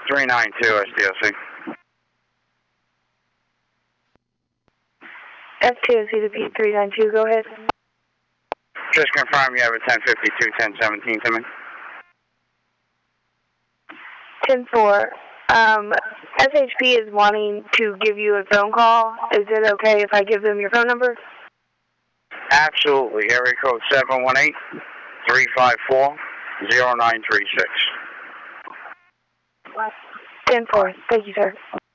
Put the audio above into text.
392 SDLC. STOC to P392, go ahead. Just confirm you have a 1052, 1017 to me. 10-4. SHP is wanting to give you a phone call. Is it okay if I give them your phone number? Absolutely. Area code 718-354-0936. 10-4. Thank you, sir.